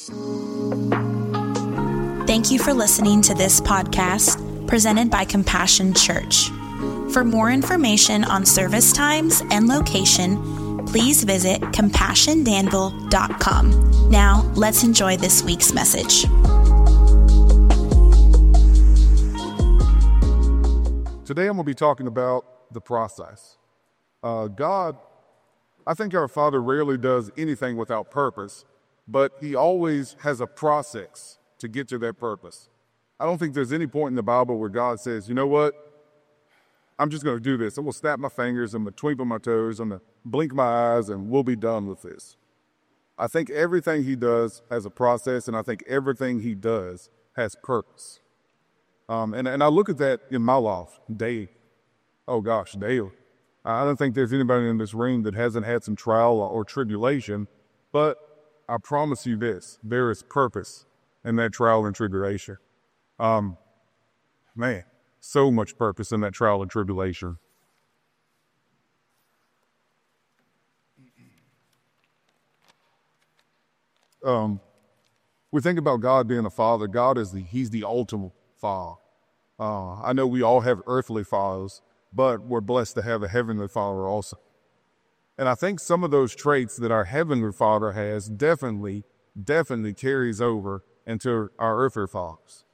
Thank you for listening to this podcast presented by Compassion Church. For more information on service times and location, please visit compassiondanville.com. Now, let's enjoy this week's message. Today I'm going to be talking about the process. God, I think our Father rarely does anything without purpose, but He always has a process to get to that purpose. I don't think there's any point in the Bible where God says, you know what, I'm just going to do this. I'm going to snap my fingers, I'm going to twinkle my toes, I'm going to blink my eyes, and we'll be done with this. I think everything He does has a process, and I think everything He does has purpose. And I look at that in my life daily. Daily. I don't think there's anybody in this room that hasn't had some trial or tribulation, but I promise you this, there is purpose in that trial and tribulation. So much purpose in that trial and tribulation. We think about God being a father. God He's the ultimate father. I know we all have earthly fathers, but we're blessed to have a heavenly Father also. And I think some of those traits that our heavenly Father has definitely carries over into our earthly fathers.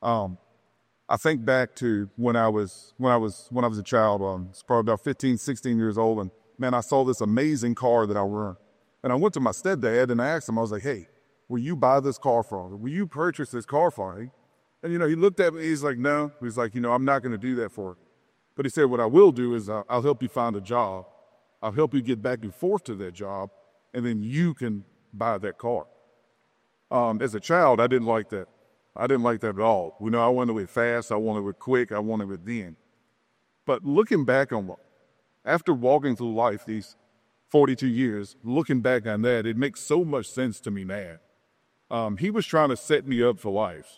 I think back to when I was a child. I was probably about 15, 16 years old, and man, I saw this amazing car that I run. And I went to my stepdad and I asked him, I was like, hey, will you buy this car for me? Will you purchase this car for me? And, he looked at me, he's like, no. He's like, I'm not going to do that for you. But he said, what I will do is I'll help you find a job. I'll help you get back and forth to that job, and then you can buy that car. As a child, I didn't like that. I didn't like that at all. I wanted it fast, I wanted it quick, I wanted it then. But looking back after walking through life these 42 years, looking back on that, it makes so much sense to me now. He was trying to set me up for life.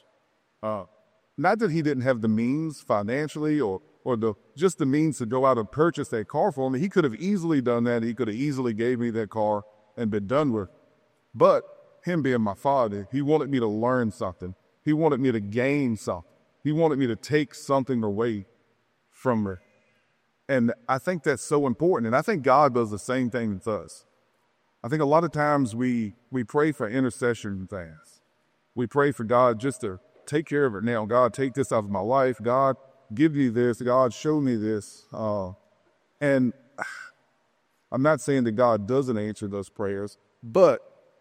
Not that he didn't have the means financially or just the means to go out and purchase that car for me. He could have easily done that. He could have easily gave me that car and been done with. But him being my father, he wanted me to learn something. He wanted me to gain something. He wanted me to take something away from her. And I think that's so important. And I think God does the same thing with us. I think a lot of times we pray for intercession things. We pray for God just to take care of it now. God, take this out of my life. God, give me this. God, show me this. And I'm not saying that God doesn't answer those prayers, but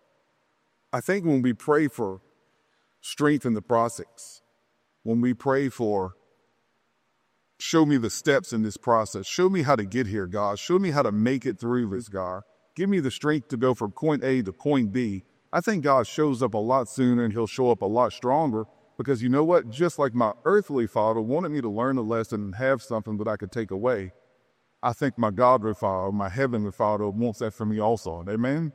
I think when we pray for strength in the process, when we pray for, show me the steps in this process, show me how to get here, God, show me how to make it through this, God, give me the strength to go from point A to point B, I think God shows up a lot sooner and He'll show up a lot stronger. Because you know what? Just like my earthly father wanted me to learn a lesson and have something that I could take away, I think my godly father, my heavenly Father, wants that for me also. Amen?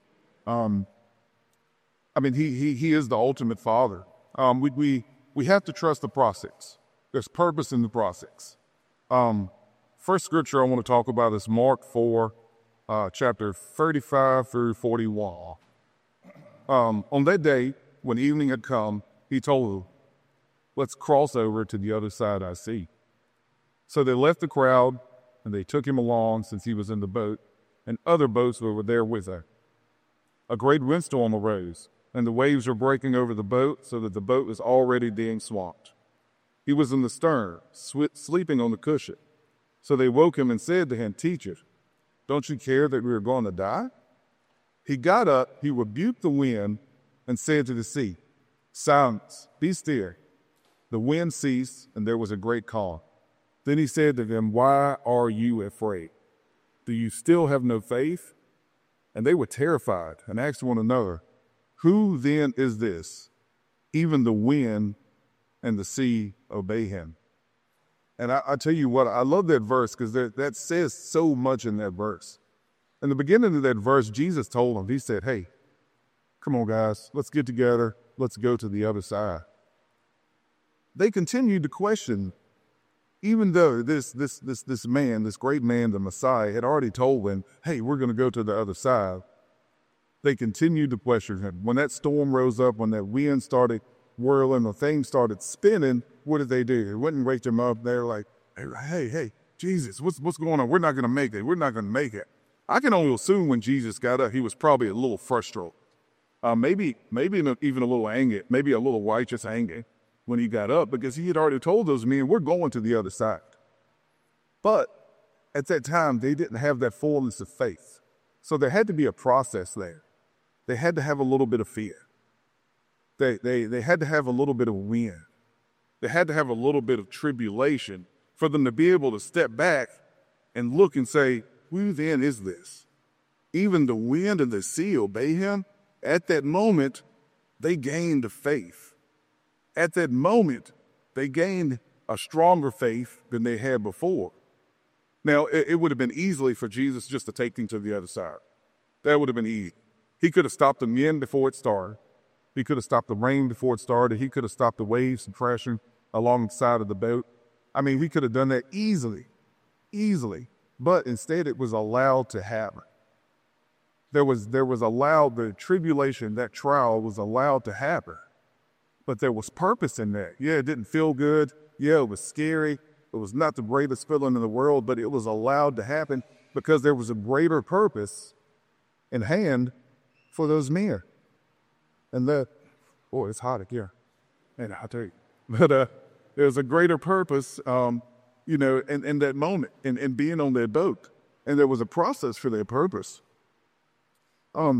He is the ultimate Father. We have to trust the process. There's purpose in the process. First scripture I want to talk about is Mark 4, chapter 35 through 41. On that day, when evening had come, He told them, let's cross over to the other side of the sea. So they left the crowd, and they took Him along since He was in the boat, and other boats were there with Him. A great windstorm arose, and the waves were breaking over the boat so that the boat was already being swamped. He was in the stern, sleeping on the cushion. So they woke Him and said to Him, Teacher, don't you care that we are going to die? He got up, He rebuked the wind, and said to the sea, Silence, be still. The wind ceased, and there was a great calm. Then He said to them, Why are you afraid? Do you still have no faith? And they were terrified and asked one another, Who then is this? Even the wind and the sea obey Him. And I tell you what, I love that verse because that says so much in that verse. In the beginning of that verse, Jesus told them, He said, hey, come on, guys, let's get together. Let's go to the other side. They continued to question, even though this man, this great man, the Messiah, had already told them, hey, we're going to go to the other side. They continued to question him. When that storm rose up, when that wind started whirling, the thing started spinning, what did they do? They went and waked him up. They're like, hey, Jesus, what's going on? We're not going to make it. We're not going to make it. I can only assume when Jesus got up, he was probably a little frustrated. Maybe even a little angry, maybe a little righteous anger when he got up, because he had already told those men, we're going to the other side. But at that time, they didn't have that fullness of faith. So there had to be a process there. They had to have a little bit of fear. They had to have a little bit of wind. They had to have a little bit of tribulation for them to be able to step back and look and say, who then is this? Even the wind and the sea obey him. At that moment, they gained a faith. At that moment, they gained a stronger faith than they had before. Now, it would have been easily for Jesus just to take them to the other side. That would have been easy. He could have stopped the wind before it started. He could have stopped the rain before it started. He could have stopped the waves from crashing alongside of the boat. I mean, he could have done that easily. But instead, it was allowed to happen. There was allowed, the tribulation, that trial was allowed to happen. But there was purpose in that. Yeah, it didn't feel good. Yeah, it was scary. It was not the greatest feeling in the world, but it was allowed to happen because there was a greater purpose in hand for those men. And it's hot here. And I'll tell you. But there's a greater purpose, in that moment, in being on that boat. And there was a process for their purpose. I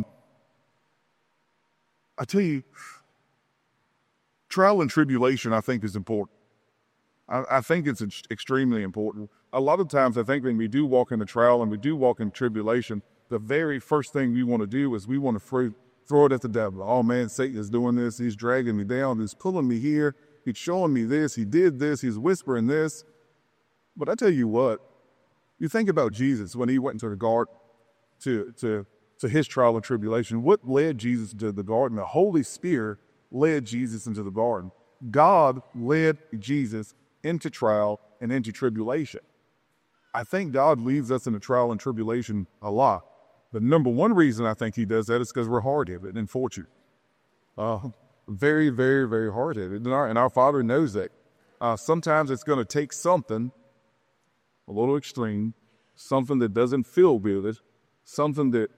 tell you, trial and tribulation, I think, is important. I think it's extremely important. A lot of times, I think when we do walk into trial and we do walk in tribulation, the very first thing we want to do is we want to throw it at the devil. Oh man, Satan is doing this. He's dragging me down. He's pulling me here. He's showing me this. He did this. He's whispering this. But I tell you what, you think about Jesus when he went into the garden to his trial and tribulation. What led Jesus to the garden? The Holy Spirit led Jesus into the garden. God led Jesus into trial and into tribulation. I think God leads us into trial and tribulation a lot. The number one reason I think he does that is because we're hard-headed and fortunate. Very, very, very hard-headed. And our Father knows that. Sometimes it's going to take something a little extreme, something that doesn't feel good, something that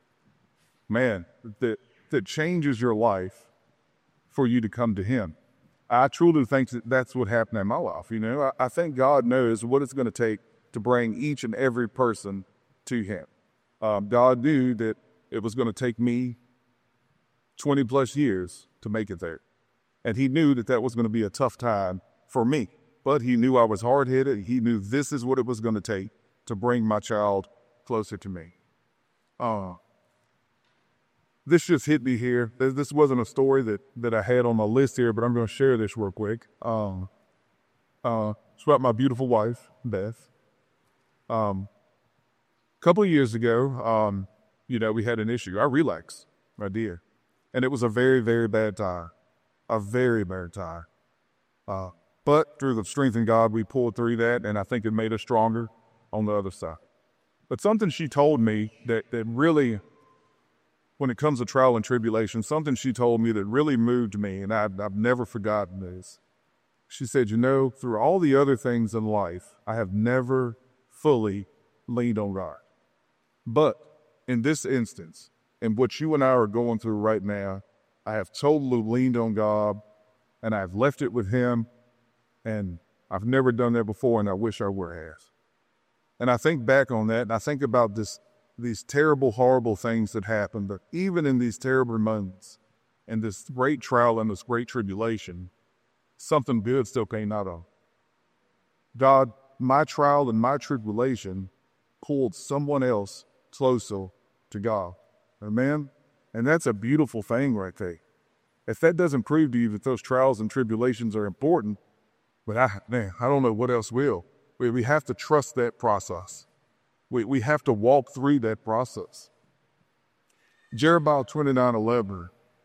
changes your life for you to come to him. I truly think that's what happened in my life. I think God knows what it's going to take to bring each and every person to him. God knew that it was going to take me 20 plus years to make it there. And he knew that was going to be a tough time for me. But he knew I was hard-headed. He knew this is what it was going to take to bring my child closer to me. This just hit me here. This wasn't a story that I had on my list here, but I'm going to share this real quick. It's about my beautiful wife, Beth. A couple of years ago, we had an issue. I relaxed, my dear. And it was a very, very bad time. A very bad time. But through the strength in God, we pulled through that, and I think it made us stronger on the other side. But something she told me that really, when it comes to trial and tribulation, something she told me that really moved me, and I've never forgotten this. She said, through all the other things in life, I have never fully leaned on God. But in this instance, in what you and I are going through right now, I have totally leaned on God, and I've left it with him, and I've never done that before, and I wish I would have. And I think back on that, and I think about these terrible, horrible things that happened, but even in these terrible moments, and this great trial and this great tribulation, something good still came out of. God, my trial and my tribulation pulled someone else closer to God. Amen? And that's a beautiful thing right there. If that doesn't prove to you that those trials and tribulations are important, but I don't know what else will. We have to trust that process. We have to walk through that process. Jeremiah 29:11.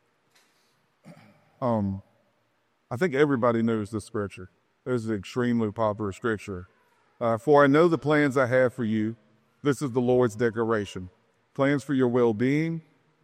I think everybody knows this scripture. This is an extremely popular scripture. For I know the plans I have for you. This is the Lord's declaration. Plans for your well-being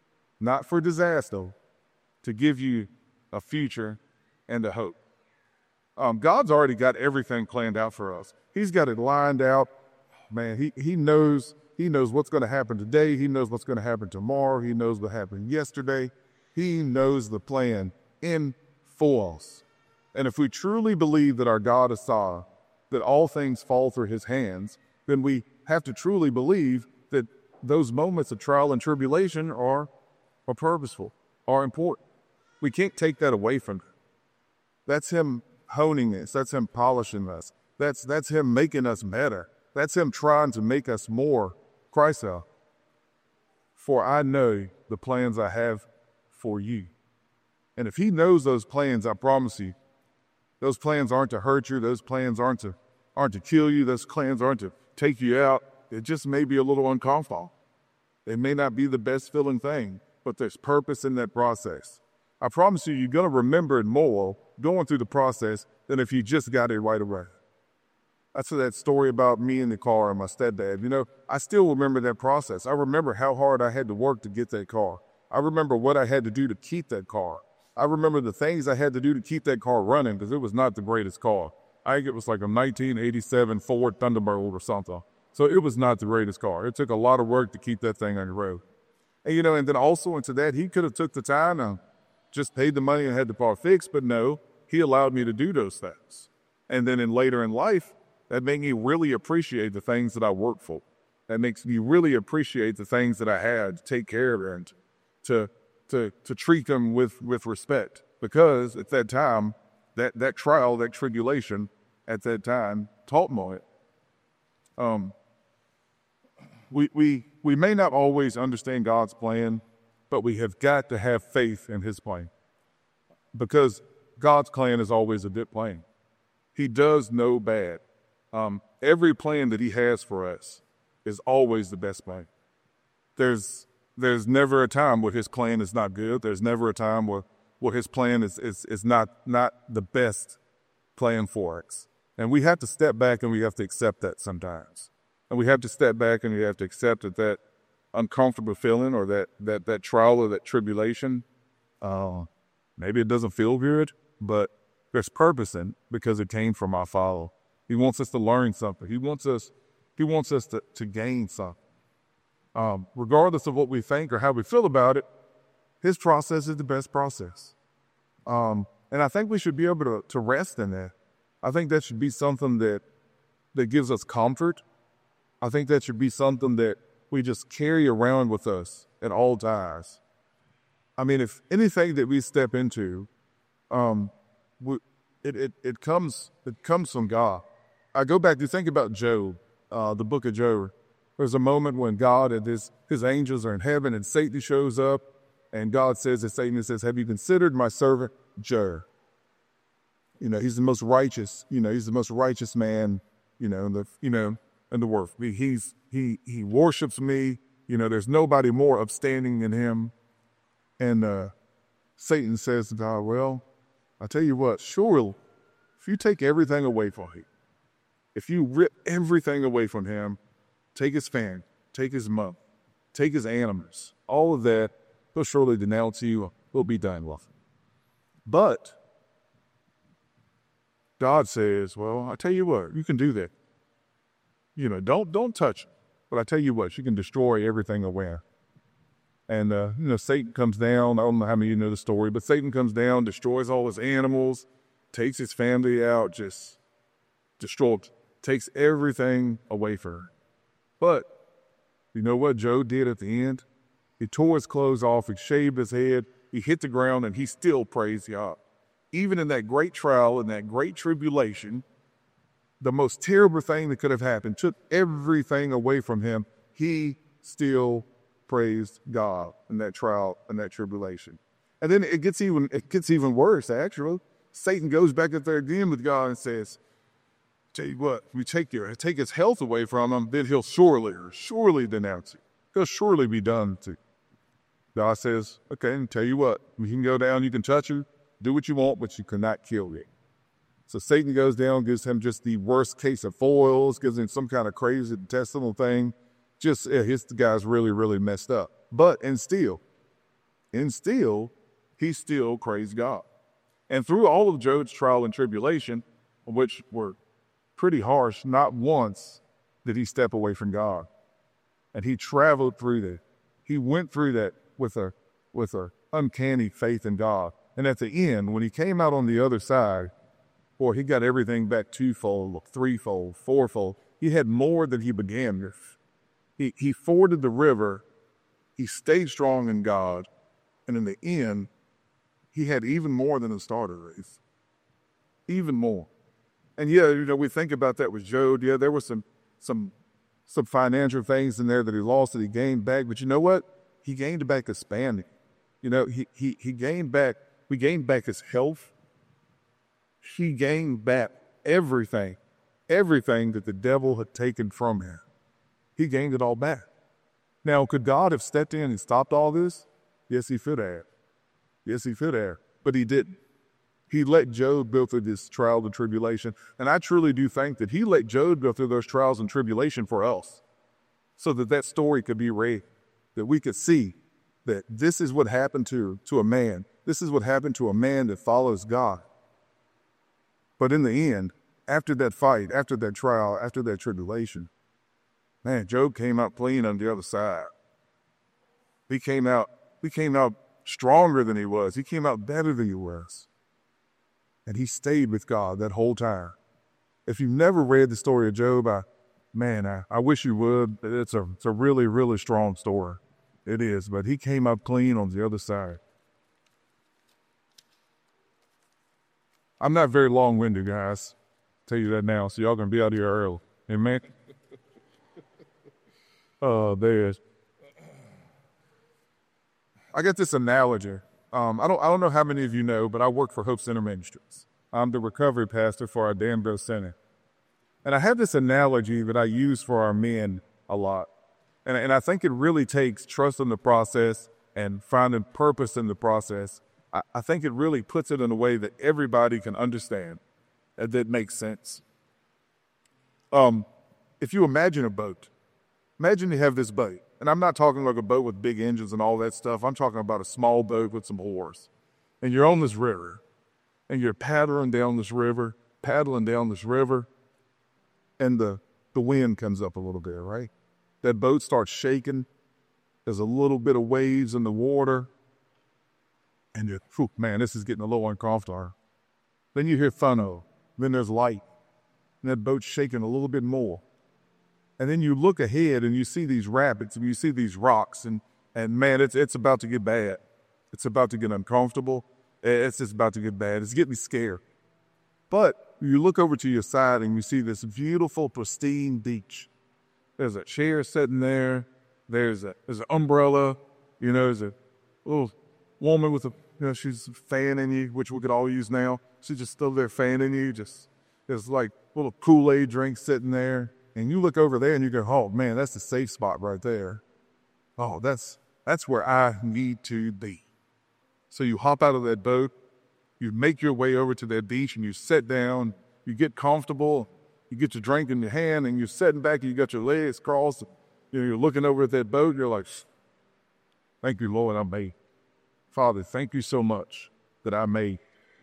not for disaster, to give you a future and a hope. God's already got everything planned out for us. He's got it lined out. Man, he knows what's going to happen today. He knows what's going to happen tomorrow. He knows what happened yesterday. He knows the plan in for us. And if we truly believe that our God is sovereign, that all things fall through his hands, then we have to truly believe that those moments of trial and tribulation are purposeful, are important. We can't take that away from him. That's him honing us. That's him polishing us. That's him making us better. That's him trying to make us more Christ-like. For I know the plans I have for you. And if he knows those plans, I promise you, those plans aren't to hurt you. Those plans aren't to kill you. Those plans aren't to take you out. It just may be a little uncomfortable. It may not be the best feeling thing, but there's purpose in that process. I promise you, you're going to remember it more going through the process than if you just got it right away. That's that story about me in the car and my stepdad. I still remember that process. I remember how hard I had to work to get that car. I remember what I had to do to keep that car. I remember the things I had to do to keep that car running because it was not the greatest car. I think it was like a 1987 Ford Thunderbird or something. So it was not the greatest car. It took a lot of work to keep that thing on the road. And, and then also into that, he could have took the time and just paid the money and had the car fixed, but no, he allowed me to do those things. And then later in life, that made me really appreciate the things that I worked for. That makes me really appreciate the things that I had to take care of and to treat them with respect. Because at that time, that trial, that tribulation at that time taught me it. We may not always understand God's plan, but we have got to have faith in his plan. Because God's plan is always a good plan. He does no bad. Every plan that he has for us is always the best plan. There's never a time where his plan is not good. There's never a time where his plan is not the best plan for us. And we have to step back and we have to accept that sometimes. And we have to step back and we have to accept that uncomfortable feeling or that trial or that tribulation, maybe it doesn't feel good, but there's purpose in it because it came from our Father. He wants us to learn something. He wants us to gain something. Regardless of what we think or how we feel about it, his process is the best process. And I think we should be able to rest in that. I think that should be something that gives us comfort. I think that should be something that we just carry around with us at all times. I mean, if anything that we step into, it comes from God. I go back to think about Job, the book of Job. There's a moment when God and his angels are in heaven and Satan shows up and God says to Satan, says, "Have you considered my servant Job?" He's the most righteous, he's the most righteous man, in the world. He worships me, there's nobody more upstanding than him. And Satan says to God, "Well, I tell you what, sure, if you take everything away from him, if you rip everything away from him, take his family, take his mother, take his animals, all of that, he'll surely denounce you, he'll be done with it." But God says, "Well, I tell you what, you can do that. Don't touch it. But I tell you what, you can destroy everything around." And, Satan comes down. I don't know how many of you know the story, but Satan comes down, destroys all his animals, takes his family out, just destroys, takes everything away from her. But you know what Job did at the end? He tore his clothes off, he shaved his head, he hit the ground, and he still praised God. Even in that great trial, in that great tribulation, the most terrible thing that could have happened, took everything away from him, he still praised God in that trial and that tribulation. And then it gets even worse, actually. Satan goes back up there again with God and says, "Tell you what, if we take his health away from him, then he'll surely denounce you. He'll surely be done to you." God says, "Okay, and tell you what, you can go down, you can touch him, do what you want, but you cannot kill me." So Satan goes down, gives him just the worst case of foils, gives him some kind of crazy intestinal thing. The guy's really, really messed up. And still, And still, he still praised God. And through all of Job's trial and tribulation, which were pretty harsh, not once did he step away from God. And he traveled through that. He went through that with a uncanny faith in God. And at the end, when he came out on the other side, boy, he got everything back twofold, threefold, fourfold. He had more than he began with. He forded the river. He stayed strong in God. And in the end, he had even more than a starter race. Even more. And yeah, we think about that with Job. Yeah, there were some financial things in there that he lost that he gained back. But you know what? He gained back his standing. He gained back, we gained back his health. He gained back everything that the devil had taken from him. He gained it all back. Now, could God have stepped in and stopped all this? Yes, he could have. Yes, he could have. But he didn't. He let Job go through this trial and tribulation. And I truly do think that he let Job go through those trials and tribulation for us, so that story could be read, that we could see that this is what happened to a man. This is what happened to a man that follows God. But in the end, after that fight, after that trial, after that tribulation, man, Job came out clean on the other side. He came out stronger than he was. He came out better than he was. And he stayed with God that whole time. If you've never read the story of Job, I wish you would. It's a really, really strong story. It is, but he came up clean on the other side. I'm not very long-winded, guys. I'll tell you that now, so y'all gonna be out here early. Amen? I got this analogy. I don't know how many of you know, but I work for Hope Center Ministries. I'm the recovery pastor for our Danville Center. And I have this analogy that I use for our men a lot. And I think it really takes trust in the process and finding purpose in the process. I think it really puts it in a way that everybody can understand and that makes sense. If you imagine a boat, imagine you have this boat. And I'm not talking like a boat with big engines and all that stuff. I'm talking about a small boat with some oars. And you're on this river. And you're paddling down this river. And the wind comes up a little bit, right? That boat starts shaking. There's a little bit of waves in the water. And you're, man, this is getting a little uncomfortable. Then you hear funnel. Then there's light. And that boat's shaking a little bit more. And then you look ahead and you see these rapids and you see these rocks. And man, it's about to get bad. It's about to get uncomfortable. It's just about to get bad. It's getting scared. But you look over to your side and you see this beautiful, pristine beach. There's a chair sitting there. There's an umbrella. There's a little woman with she's fanning you, which we could all use now. She's just still there fanning you. There's like little Kool-Aid drink sitting there. And you look over there and you go, oh man, that's the safe spot right there. Oh, that's where I need to be. So you hop out of that boat, you make your way over to that beach and you sit down, you get comfortable, you get your drink in your hand and you're sitting back and you got your legs crossed. You're looking over at that boat and you're like, thank you, Lord, I made. Father, thank you so much that I made.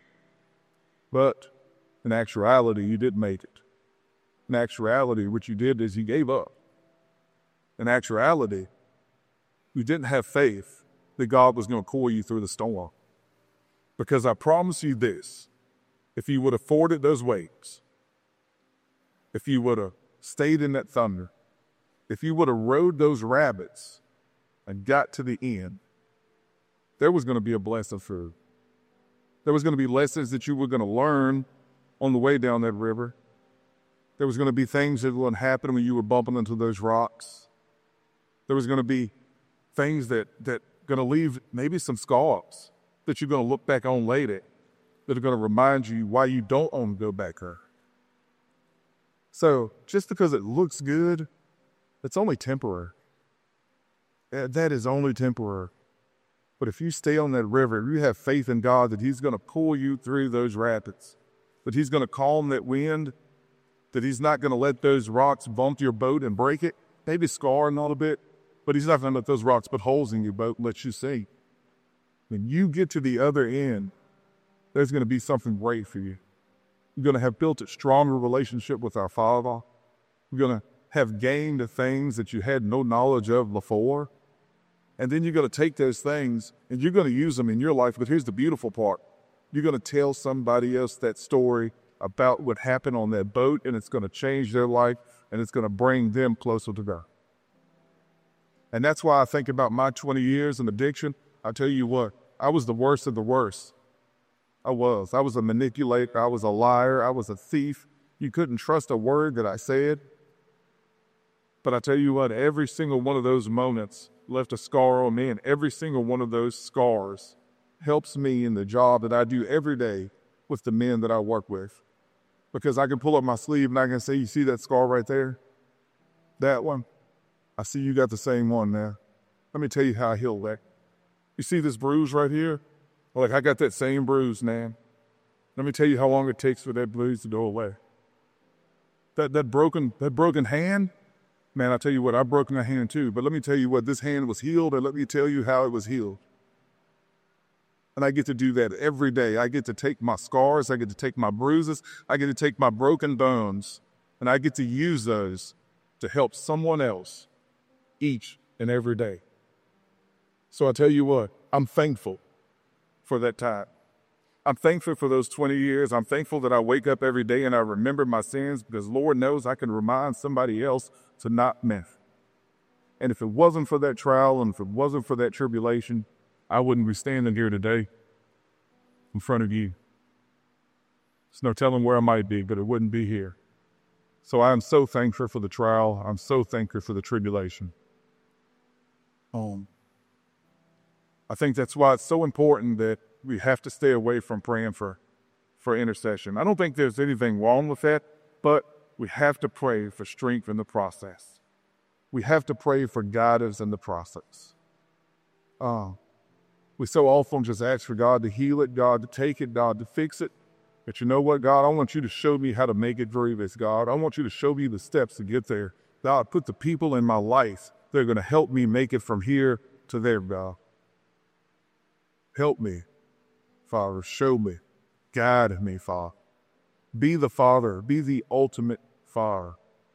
But in actuality, you didn't make it. In actuality, what you did is you gave up. In actuality, you didn't have faith that God was going to cool you through the storm. Because I promise you this, if you would have forded those waves, if you would have stayed in that thunder, if you would have rode those rapids and got to the end, there was going to be a blessing for you. There was going to be lessons that you were going to learn on the way down that river. There was going to be things that would happen when you were bumping into those rocks. There was going to be things that going to leave maybe some scars that you're going to look back on later that are going to remind you why you don't want to go back there. So just because it looks good, it's only temporary. That is only temporary. But if you stay on that river, if you have faith in God that he's going to pull you through those rapids, that he's going to calm that wind, that he's not going to let those rocks bump your boat and break it, maybe scar a little bit, but he's not going to let those rocks put holes in your boat and let you sink. when you get to the other end, there's going to be something great for you. You're going to have built a stronger relationship with our Father. You're going to have gained the things that you had no knowledge of before. And then you're going to take those things and you're going to use them in your life. But here's the beautiful part. You're going to tell somebody else that story about what happened on that boat, and it's going to change their life, and it's going to bring them closer to God. And that's why I think about my 20 years in addiction. I tell you what, I was the worst of the worst. I was a manipulator. I was a liar. I was a thief. You couldn't trust a word that I said. But I tell you what, every single one of those moments left a scar on me, and every single one of those scars helps me in the job that I do every day with the men that I work with. Because I can pull up my sleeve and I can say, you see that scar right there? That one? I see you got the same one now. Let me tell you how I healed that. You see this bruise right here? Like, I got that same bruise, man. Let me tell you how long it takes for that bruise to go away. That broken hand, man, I tell you what, I've broken a hand too. But let me tell you what, this hand was healed, and let me tell you how it was healed. And I get to do that every day. I get to take my scars, I get to take my bruises, I get to take my broken bones, and I get to use those to help someone else each and every day. So I tell you what, I'm thankful for that time. I'm thankful for those 20 years. I'm thankful that I wake up every day and I remember my sins, because Lord knows I can remind somebody else to not mess. And if it wasn't for that trial and if it wasn't for that tribulation, I wouldn't be standing here today in front of you. There's no telling where I might be, but it wouldn't be here. So I am so thankful for the trial. I'm so thankful for the tribulation. I think that's why it's so important that we have to stay away from praying for intercession. I don't think there's anything wrong with that, but we have to pray for strength in the process. We have to pray for guidance in the process. We so often just ask for God to heal it, God to take it, God to fix it. But you know what, God? I want you to show me how to make it through this, God. I want you to show me the steps to get there. God, put the people in my life that are going to help me make it from here to there, God. Help me, Father. Show me. Guide me, Father. Be the Father. Be the ultimate Father.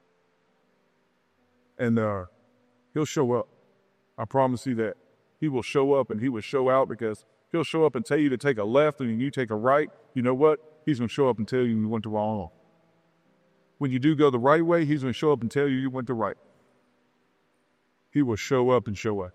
And He'll show up. I promise you that. He will show up and He will show out, because He'll show up and tell you to take a left and you take a right. You know what? He's going to show up and tell you you went the wrong way. When you do go the right way, He's going to show up and tell you you went the right. He will show up and show up.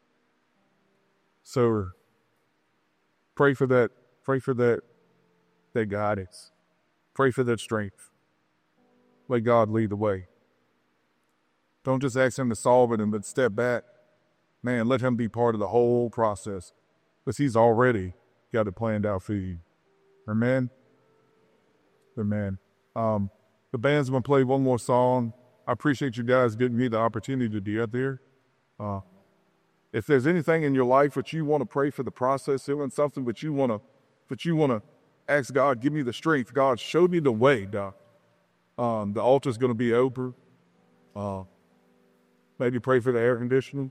So pray for that. Pray for that guidance. Pray for that strength. Let God lead the way. Don't just ask Him to solve it and then step back. Man, let Him be part of the whole process, because He's already got it planned out for you. Amen? Amen. The band's going to play one more song. I appreciate you guys giving me the opportunity to be up there. If there's anything in your life that you want to pray for the process, doing something that you want to ask God, give me the strength. God, show me the way, God. The altar's going to be open. Maybe pray for the air conditioning.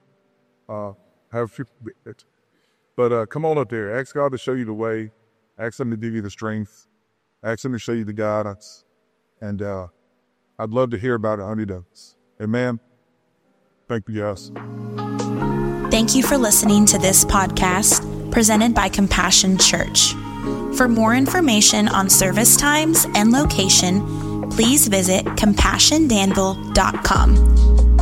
But come on up there. Ask God to show you the way. Ask Him to give you the strength. Ask Him to show you the guidance. And I'd love to hear about it, honey does. Amen. Thank you, guys. Thank you for listening to this podcast presented by Compassion Church. For more information on service times and location, please visit CompassionDanville.com.